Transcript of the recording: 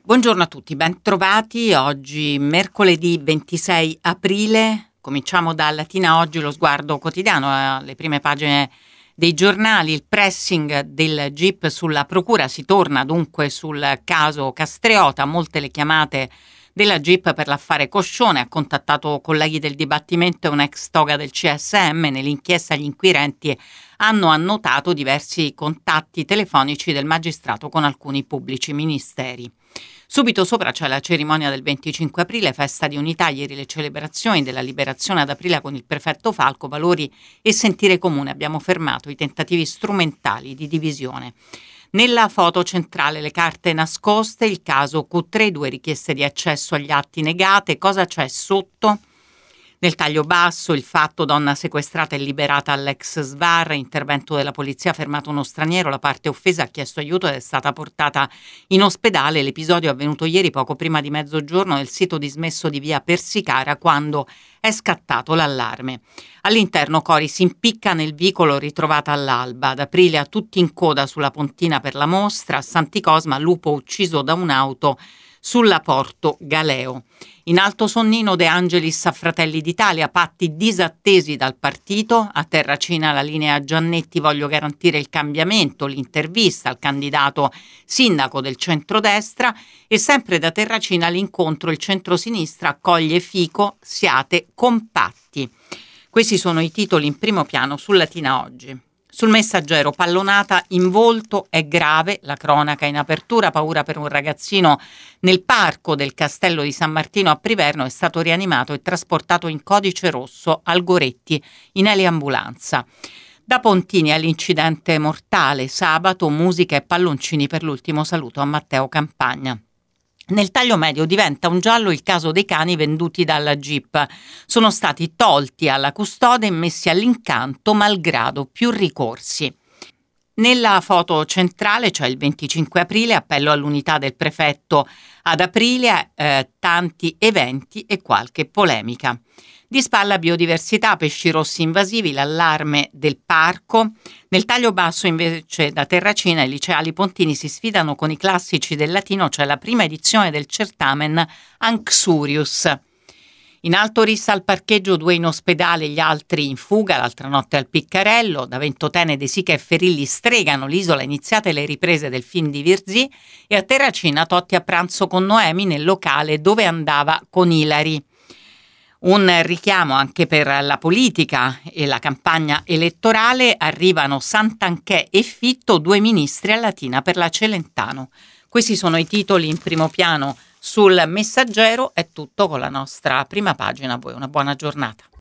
Buongiorno a tutti, ben trovati. Oggi mercoledì 26 aprile, cominciamo da Latina Oggi, lo sguardo quotidiano, alle prime pagine dei giornali. Il pressing del GIP sulla procura, si torna dunque sul caso Castriota, molte le chiamate della GIP per l'affare Coscione, ha contattato colleghi del Dibattimento e un ex toga del CSM. Nell'inchiesta gli inquirenti hanno annotato diversi contatti telefonici del magistrato con alcuni pubblici ministeri. Subito sopra c'è la cerimonia del 25 aprile, festa di unità, ieri le celebrazioni della liberazione ad aprile con il prefetto Falco, valori e sentire comune. Abbiamo fermato i tentativi strumentali di divisione. Nella foto centrale le carte nascoste, il caso Q3, 2 richieste di accesso agli atti negate, cosa c'è sotto? Nel taglio basso il fatto, donna sequestrata e liberata all'ex SVAR, intervento della polizia, ha fermato uno straniero, la parte offesa ha chiesto aiuto ed è stata portata in ospedale. L'episodio è avvenuto ieri poco prima di mezzogiorno nel sito dismesso di via Persicara, quando è scattato l'allarme. All'interno Cori si impicca nel vicolo ritrovata all'alba. Ad aprile a tutti in coda sulla pontina per la mostra. A Santi Cosma lupo ucciso da un'auto sulla Porto Galeo. In Alto Sonnino De Angelis a Fratelli d'Italia, patti disattesi dal partito. A Terracina la linea Giannetti, voglio garantire il cambiamento, l'intervista al candidato sindaco del centrodestra. E sempre da Terracina l'incontro, il centrosinistra accoglie Fico, siate compatti. Questi sono i titoli in primo piano su Latina Oggi. Sul Messaggero, pallonata in volto, è grave, la cronaca in apertura, paura per un ragazzino nel parco del Castello di San Martino a Priverno, è stato rianimato e trasportato in codice rosso al Goretti in eliambulanza. Da Pontini all'incidente mortale, sabato, musica e palloncini per l'ultimo saluto a Matteo Campagna. Nel taglio medio diventa un giallo il caso dei cani venduti dalla GIP. Sono stati tolti alla custode e messi all'incanto malgrado più ricorsi. Nella foto centrale c'è il 25 aprile, appello all'unità del prefetto ad aprile, tanti eventi e qualche polemica. Di spalla biodiversità, pesci rossi invasivi, l'allarme del parco. Nel taglio basso invece da Terracina i liceali pontini si sfidano con i classici del latino, c'è la prima edizione del certamen Anxurius. In alto rissa al parcheggio, 2 in ospedale, gli altri in fuga, l'altra notte al Piccarello. Da Ventotene, De Sica e Ferilli stregano l'isola, iniziate le riprese del film di Virzì. E a Terracina Totti a pranzo con Noemi nel locale dove andava con Ilari. Un richiamo anche per la politica e la campagna elettorale, arrivano Santanchè e Fitto, 2 ministri a Latina per la Celentano. Questi sono i titoli in primo piano sul Messaggero. È tutto con la nostra prima pagina. A voi una buona giornata.